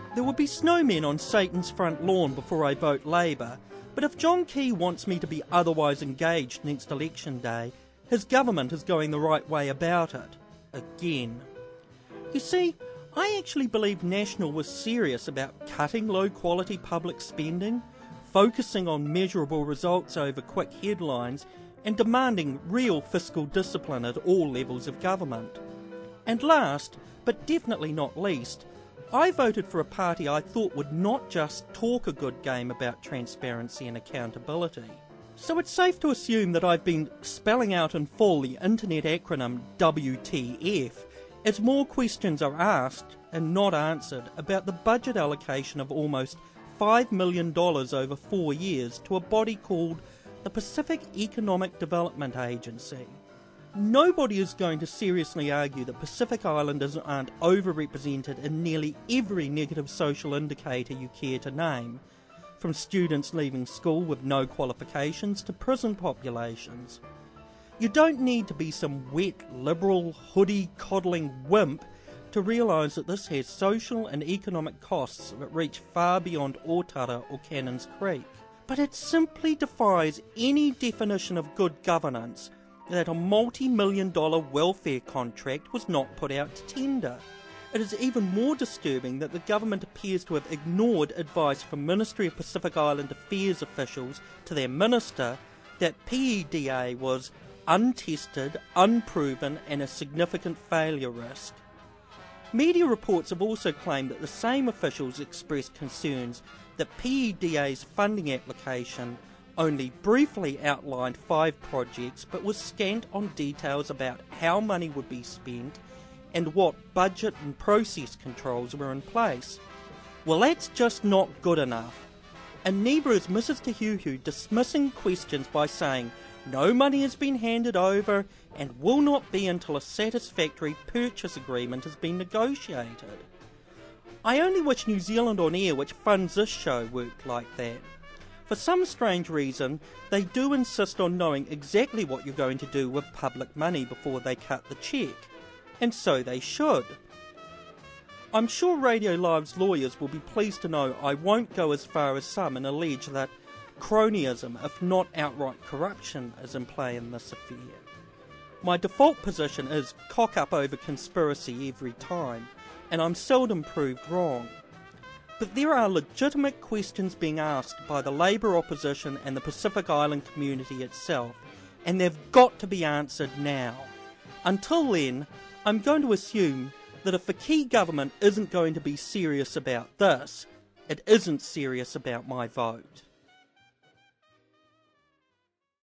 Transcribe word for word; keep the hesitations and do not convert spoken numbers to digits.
There will be snowmen on Satan's front lawn before I vote Labour, but if John Key wants me to be otherwise engaged next election day, his government is going the right way about it. Again. You see, I actually believe National was serious about cutting low-quality public spending, focusing on measurable results over quick headlines, and demanding real fiscal discipline at all levels of government. And last, but definitely not least, I voted for a party I thought would not just talk a good game about transparency and accountability. So it's safe to assume that I've been spelling out in full the internet acronym W T F as more questions are asked and not answered about the budget allocation of almost five million dollars over four years to a body called the Pacific Economic Development Agency. Nobody is going to seriously argue that Pacific Islanders aren't overrepresented in nearly every negative social indicator you care to name, from students leaving school with no qualifications to prison populations. You don't need to be some wet, liberal, hoodie-coddling wimp to realise that this has social and economic costs that reach far beyond Otara or Cannons Creek. But it simply defies any definition of good governance that a multi-million dollar welfare contract was not put out to tender. It is even more disturbing that the government appears to have ignored advice from Ministry of Pacific Island Affairs officials to their minister that P E D A was untested, unproven and a significant failure risk. Media reports have also claimed that the same officials expressed concerns that P E D A's funding application only briefly outlined five projects but was scant on details about how money would be spent and what budget and process controls were in place. Well, that's just not good enough. And neither is Missus Tehuhu dismissing questions by saying no money has been handed over and will not be until a satisfactory purchase agreement has been negotiated. I only wish New Zealand On Air, which funds this show, worked like that. For some strange reason, they do insist on knowing exactly what you're going to do with public money before they cut the cheque. And so they should. I'm sure Radio Live's lawyers will be pleased to know I won't go as far as some and allege that cronyism, if not outright corruption, is in play in this affair. My default position is cock up over conspiracy every time, and I'm seldom proved wrong. But there are legitimate questions being asked by the Labour opposition and the Pacific Island community itself, and they've got to be answered now. Until then, I'm going to assume that if the key government isn't going to be serious about this, it isn't serious about my vote.